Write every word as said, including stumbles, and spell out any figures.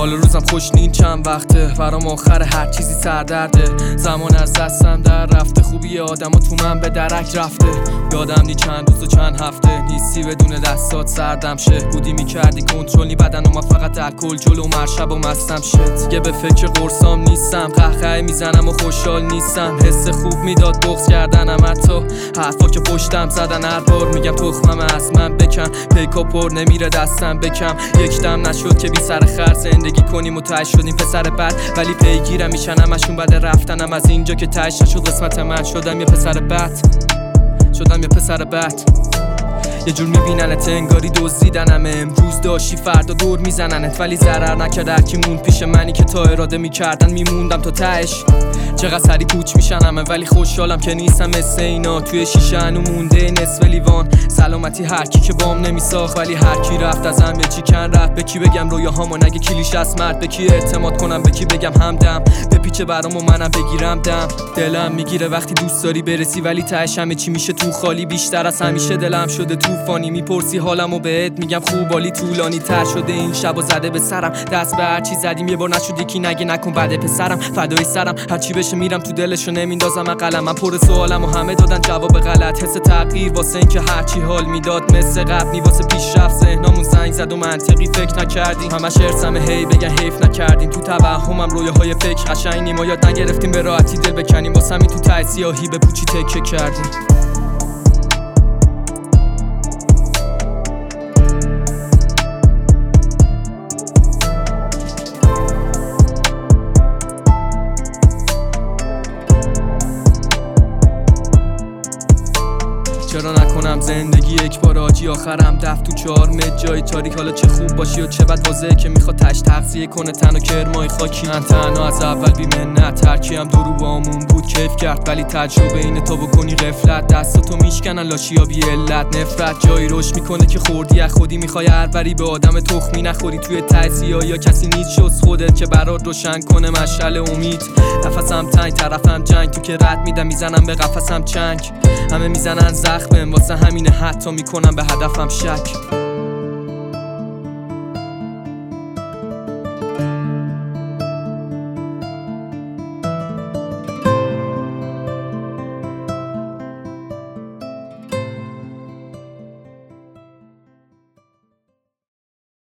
حال روزم خوش نین چند وقته، برام آخر هر چیزی سردرده. زمان از دستم در رفته، خوبی آدم و تو من به درک رفته. یادم نی چند روز و چند هفته نیستی بدون دستات سردم شه. بودی میکردی کنترلی بدن و من فقط الکل جلو مرشب و مستم شه. دیگه به فکر قرصام نیستم، قهقه میزنم و خوشحال نیستم. حس خوب میداد بغض کردنم، حتی حرفا که پشتم زدن هر بار میگم تخمم از من بکن. پیکا پر نمیره دستم بکم، یک دم نشد که بی سر خر زندگی کنیم و تهش شدیم پسر بد. ولی پیگیرم میشن همشون بعد رفتنم از اینجا که تهش نشد قسمت من. شدم یه پسر بد، شدم یه پسر بد. یه جور میبیننت انگاری دزدیدنم، امروز داشتی فردا دور میزننت. ولی ضرر نکرد هرکی موند پیش منی که تا اراده میکردن میموندم تا تهش. چقدر سری پوچ میشن همه ولی خوشحالم که نیستم مثل اینا. توی شیشه هنو مونده نصف لیوان سلامتی هرکی که بام نمیساخت. ولی هرکی رفت ازم یه چی کن رفت. به کی بگم رویاهامو نگه کلیش از مرد، به کی اعتماد کنم، به کی بگم همدم. به پیچه برام و منم بگیرم دم. دلم میگیره وقتی دوست داری برسی ولی تهش همه چی میشه تو خالی. بیشتر از همیشه دلم شده طوفانی، میپرسی حالمو بهت میگم خوب عالی. طولانی تر شده این شبو زده به سرم، دست به هر چی زدیم یه بار نشد یکی نگه نکن بعد پسرم. فدای سرم هر چی بشه میرم تو دلشو نمیندازم قلم. من پر سوالم و همه دادن جواب غلط. حس تغییر واسه این که هر چی حال میداد مثل قبلی واسه پیشرفت ذهنمون زنگ زد و منطقی فکر نکردیم. همش ارسم هی بگن حیف نکردیم. تو توهمم رویاهای فکر قشنگی ما یاد نگرفتیم به راحتی دل بکنیم. واسه همین تو ته سیاهی به پوچی تکه کردیم. چرا نکنم زندگی یک بار آجی آخرم دفت تو چهار متر جای تاریک. حالا چه خوب باشی و چه بد واضحه که میخواد تش تغذیه کنه تن و کرمای خاکی. من تنها از اول بی منت، ترکی هم درو بامون بود کیف کرد. ولی تجربه اینه تا بکنی غفلت، دستاتو میشکنن لاشیا بی علت. نفرت جایی روش میکنه که خوردی از خودی، میخوای هر بری به آدم تخمی نخوری. توی ته سیاهی یا کسی نیست جز خودت که برات روشن کنه مشعل امید. نفسم تنگ طرفم جنگ، تو که رد میدم میزنم به قفسم چنگ. همه میزنن زخمم واسه همینه حتی میکنم به هدفم شک.